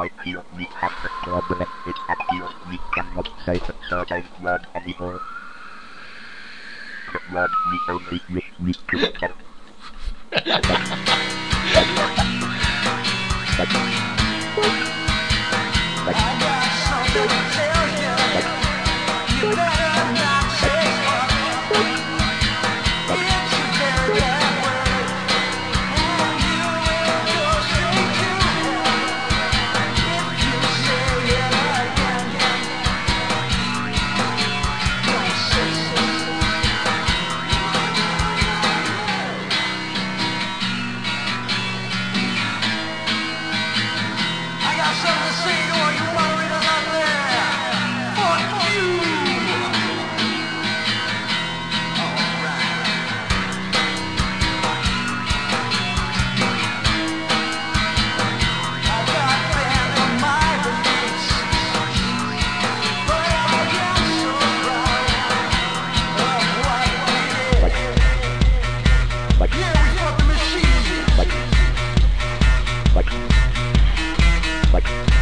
I feel we have a problem. It appears we cannot say a certain word anymore. The word we only wish we could tell. I got something to tell you. You better not say it. It's a very bad word, and you will go straight to hell if you say it again. Don't say it. I got something to say to all you moderators out there. Fuck you. Alright. I got plans on my release, but I am so proud of what we did. Yeah, we fought the machine.